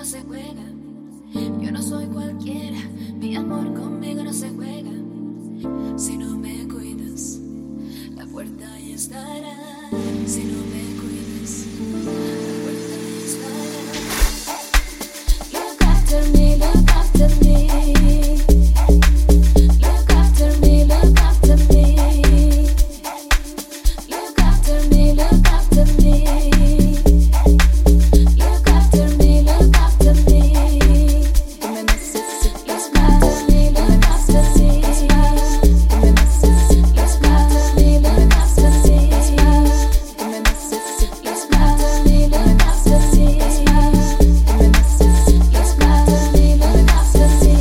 no se juega. Yo no soy cualquiera, mi amor conmigo no se juega. Si no me cuidas, la puerta ahí estará. Si no me cuidas, la puerta ahí estará. Look after me, look after me. Look after me, look after me. Look after me, look after me. Look after me, look after me. Tú me necesitas más. Look after me, look after me. Tú me necesitas más. Look after me, look after me. Tú me necesitas más. Look after me, look after me. Tú me necesitas más. Look after me, look after me.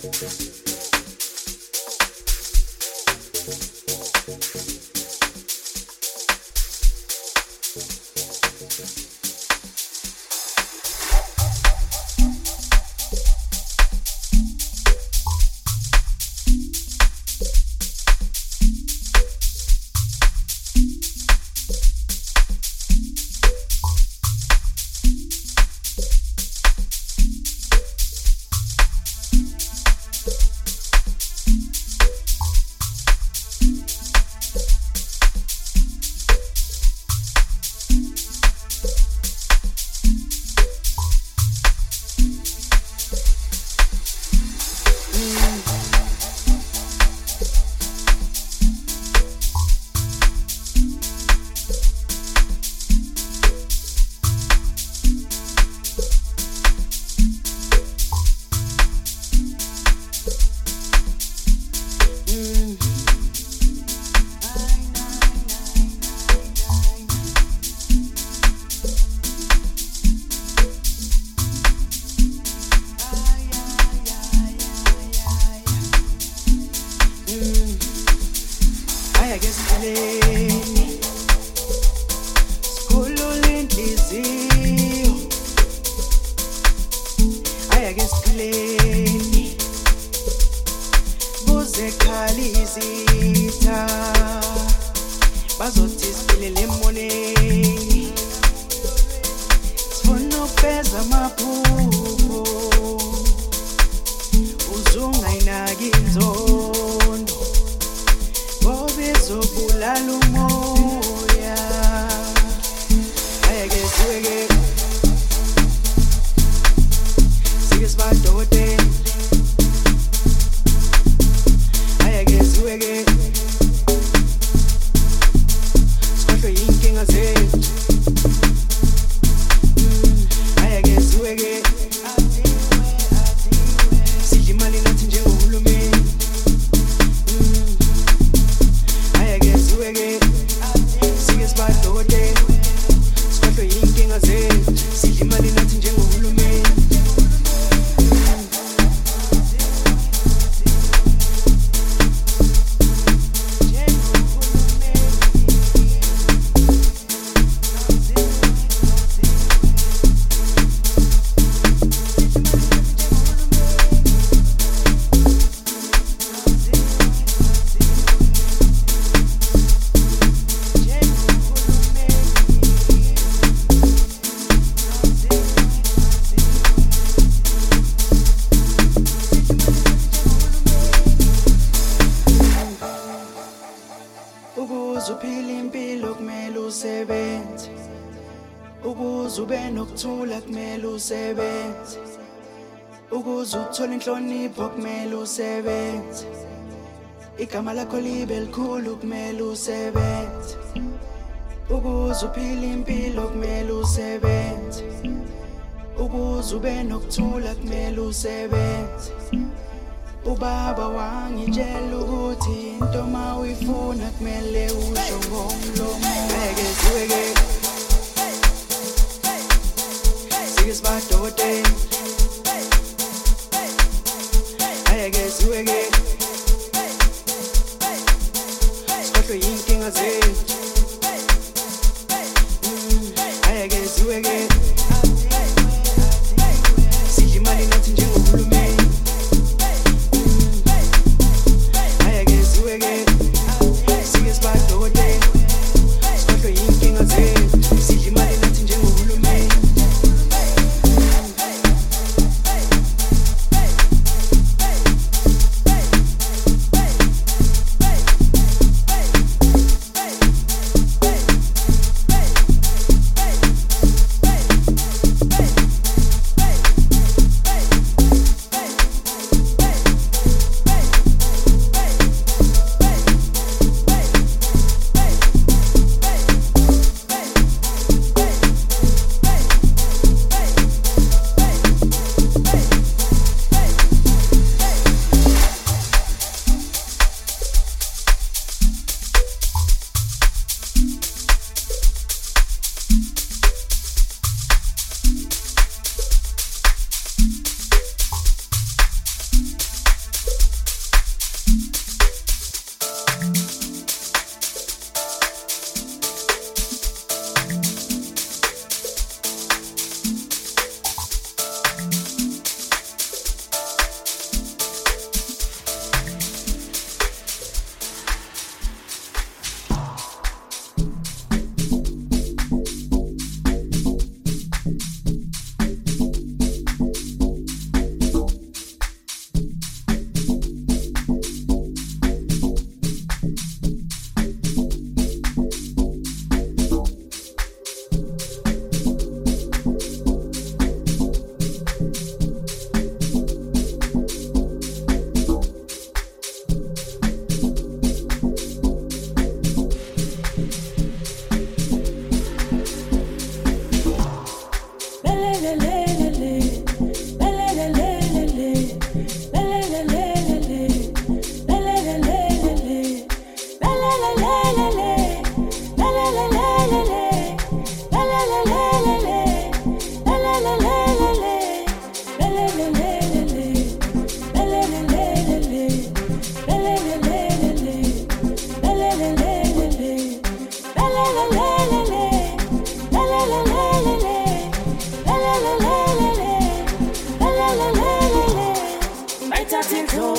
Uthola inhlonipho kumele usebenze igama lakho libe likhulu kumele usebenze ukuze uphile impilo kumele usebenze ukuze ube nokuthula kumele usebenze ubaba wangitshela ukuthi into mawuyifuna kumele usho ngomlomo ngeke siweke sike sibadote siweke sikhohlwe yinkinga zethu ayeke siweke sidla imali nathi njengohulumeni ayeke siweke sike sibadote sikhohlwe yinkinga zethu sidla imali nathi njengohulumeni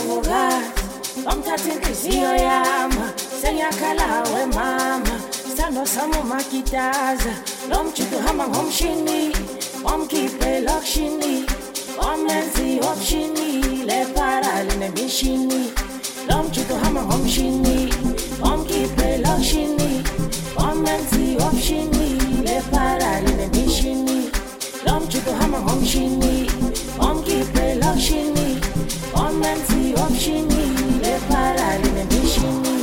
mvuvukazi wamthatha inhliziyo yama sengiyakhala wemama sithando sami umakitaza lo mjudu uhamba ngomshini wamkhiphe lokishini wamenza i-opshini le para linemishini lo mjudu uhamba ngomshini wamkhiphe lokishini wamenza i-opshini le para linemishini lo mjudu uhamba ngomshini wamkhiphe lokishini wamenza i-opshini le para linemishini.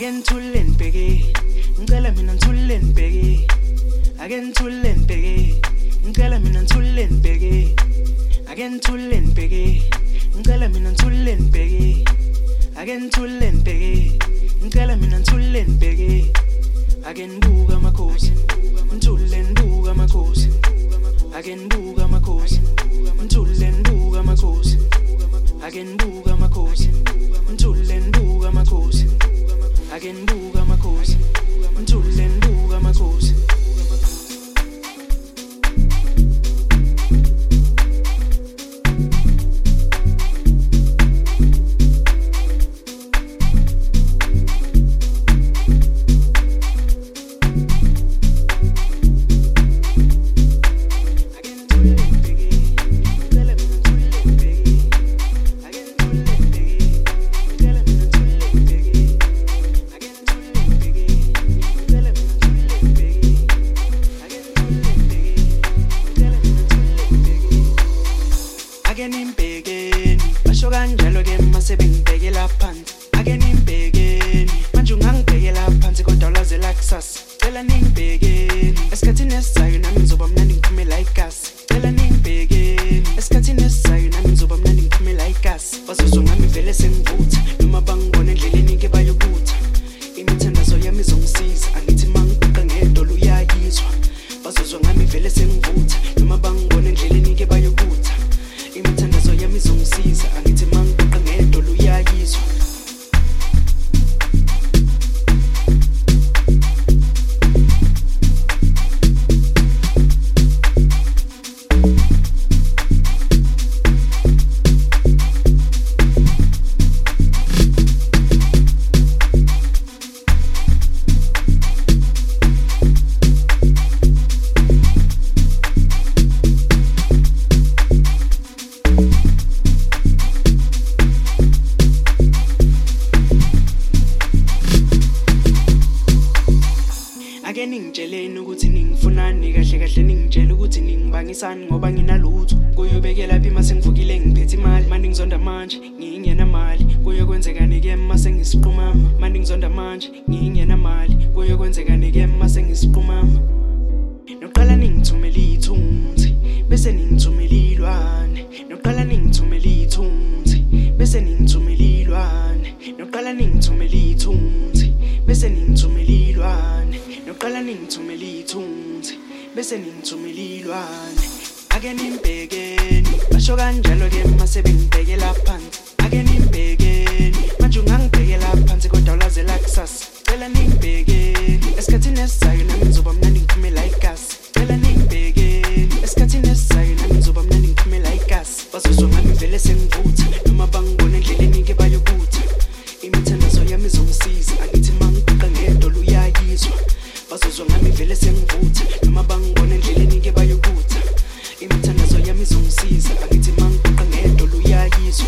ake nithule nibheke ngicela mina nithule nibheke ake nithule nibheke ngicela mina nithule nibheke ake nithule nibheke ngicela mina nithule nibheke ake nithule nibheke ngicela mina nithule nibheke ake nibuka amakhosi nithule nibuka amakhosi ake nibuka amakhosi nithule nibuka amakhosi ake nibuka amakhosi nithule nibuka amakhosi ake nibuka amakhosi nithule nibuka amakhosi ngoba nginalutho kuyobekela phi mase ngivukile ngiphethe imali manje ngizonda manje ngingena mali kuyokwenzeka nike mase ngisiqhumama manje ngizonda manje ngingena mali kuyokwenzeka nike mase ngisiqhumama noqala ningithumela ithunzi bese ningithumela ilwane noqala ningithumela ithunzi bese ningithumela ilwane noqala ningithumela ithunzi bese ningithumela ilwane noqala ningithumela ithunzi bese ningithumela ilwane ake nimbhekeni basho kanjalo ke mase bengibhekela phansi ake nimbhekeni manje ungangibhekela phansi kodwa ulazela kusasa cela nimbhekeni esikhathini esizayo nami ngizoba mnandi ngiphumela igasi cela nimbhekeni esikhathini esizayo nami ngizoba mnandi ngiphumela igasi bazozwa ngami vele sengivutha noma bangibona endleleni ke bayokutha imithandazo yami izongisiza angithi mangiqoqa ngedolo uyayizwa bazozwa ngami vele sengivutha noma bangibona endleleni ke bayokutha imithandazo yami izongisiza angithi mangiqoqa ngedolo uyayizwa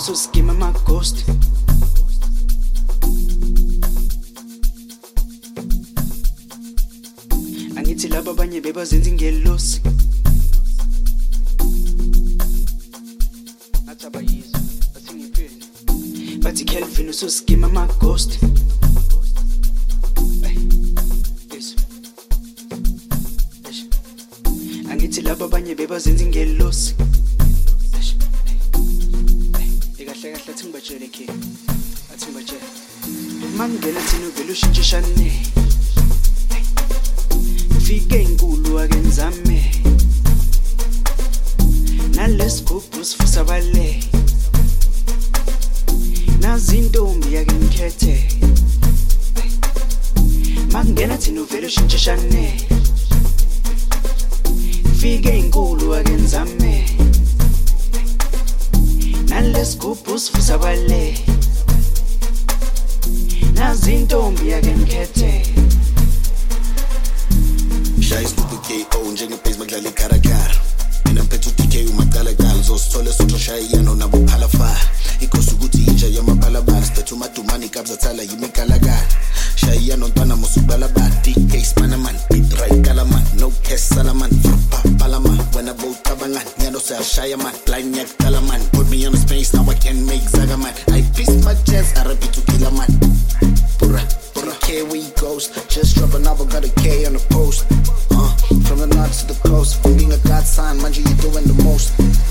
ususkima ama-ghost. Angithi laba abanye bebazenza ingelosi. Athi abayizwa, athi ngipheni. Bathi Kelvin ususkima ama-ghost. Angithi laba abanye bebazenza ingelosi. Kahle kahle athi ngibatshele ke. Athi ngibatshele. Mangena thina uvela ushintshishane. Fike inkulu ake ngizame. Nalesigubhu sifusa bale. Nazi intombi yake ngikhethe. Mangena thina uvela ushintshishane. Fike inkulu ake ngizame. Nalesigubhu sifusa bale. Nazi intombi yake ngikhethe. Shaya isigubhu KO njengebase makudlala ikharakara. Mina mphethe uDK umagalagala uzosithola esotho shayiyano nabo phalafala. Ikosi ukuthi inja yamaphalabala siphethe umadumane ikabza thala yimigalagala. Shayiyano ntwana musubalabala DK Spanaman beat right kalaman no case salaman palaman when I both tabangan nyano sayashaya man blind yak talaman put me on the space now I can make zagaman I piece my chest I repeat to kill a man pura K where he goes just drop a novel got a K on the post from the north to the coast from being a god sign man you doing the most.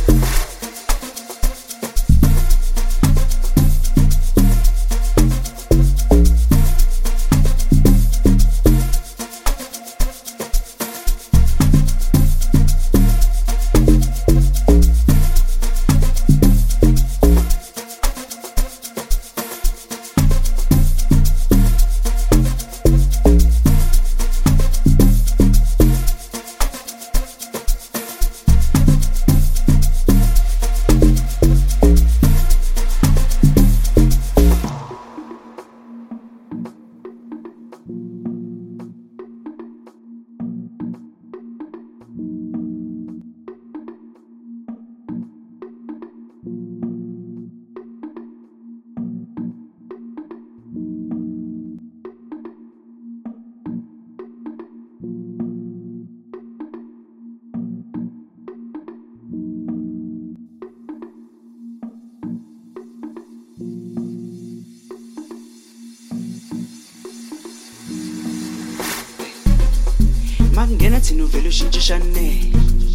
Mangena thina uvela ushintshishane.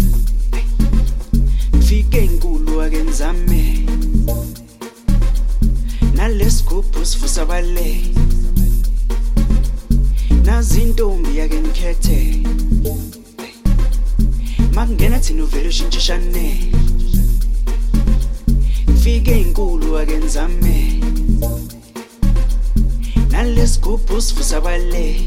Fike inkulu ake ngizame. Nalesigubhu sifusa bale. Nazi intombi yake ngikhethe. Mangena thina uvela ushintshishane. Fike inkulu ake ngizame. Nalesigubhu sifusa bale.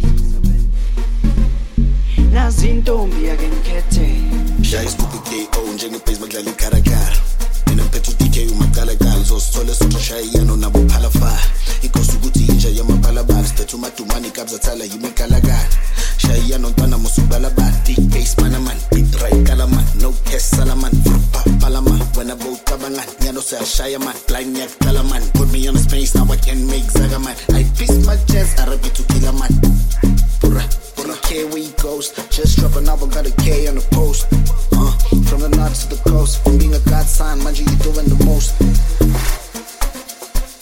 Nazi intombi yake ngikhethe. Shaya isigubhu KO njengebase makudlala ikharakara. Mina mphethe uDK umagalagala uzosithola esotho shayiyano nabo phalafala. Ikosi ukuthi inja yamaphalabala siphethe umadumane ikabza thala yimigalagala. Shayiyano ntwana musubalabala DK Spanaman beat right kalaman no case salaman palaman when I both tabangan nyano sayashaya man blind yak talaman put me on the space now I can make zagaman I piece my chest I repeat to kill a man pura K where he goes just drop a novel got a K on the post from the north to the coast from being a god sign man you doing the most.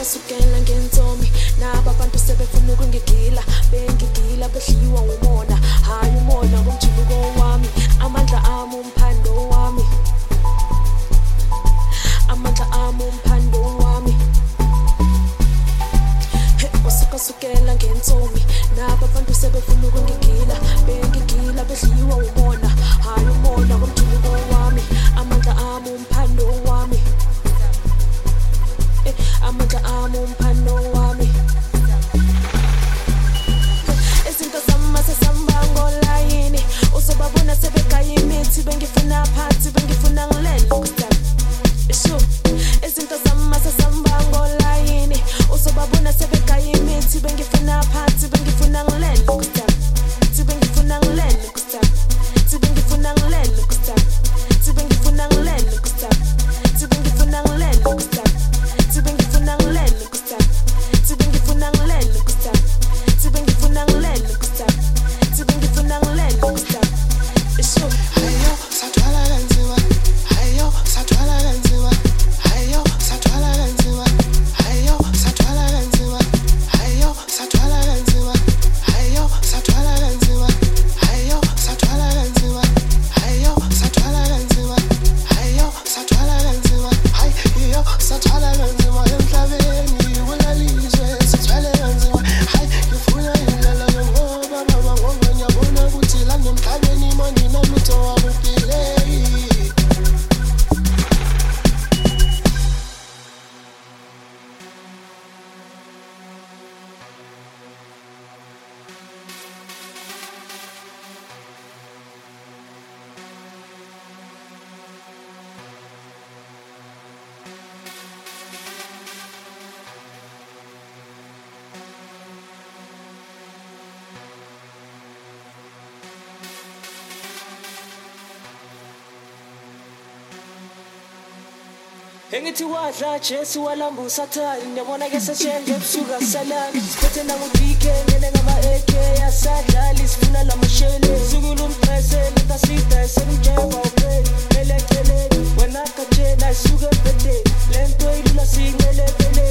sukela ngentombi naba abantu sebefuna ukungigila bengigila bedliwa umona hayi umona ngomjuluko wami amandla ami umphando wami amandla ami umphando wami sukela ngentombi naba abantu sebefuna ukungigila bengigila bedliwa umona hayi umona ngomjuluko wami amandla ami umphando wami amandla ami umphando wami izinto zami sesihamba ngolayini uzobabona sebegaya imithi bengifuna phansi bengifuna ngilele isho izinto zami sesihamba ngolayini uzobabona sebegaya imithi bengifuna phansi bengifuna ngilele bengifuna ngilele bengifuna ngilele bengifuna ngilele bengifuna ngilele Sibengifuna ngilele kusasa Sibengifuna ngilele kusasa Sibengifuna ngilele kusasa Sibengifuna ngilele kusasa Isho hayo sathwala kanzima hayo sathwala kanzima hayo sathwala kanzima hayo sathwala kanzima hayo sathwala kanzima hayo sathwala kanzima hayo sathwala kanzima hayo sathwala kanzima hayo sathwala kanzima hayo sathwala kanzima emhlabeni kulalizwe sithwele kanzima hayi ngifuna indlela yokuba baba ngoba ngiyabona ukuthi la emhlabeni manje nalutho wabuphile Engithi wadla Jesu walambusa thali ngiyabona ke seshenje ebusuka salami siphethe nangu-DK ngene ngama-AK yasadlali sifuna lamashele sukula umphese letasida esenimjeva upheli eleceleni wena kajena isuke ebhedeni le nto ilula siyincelepele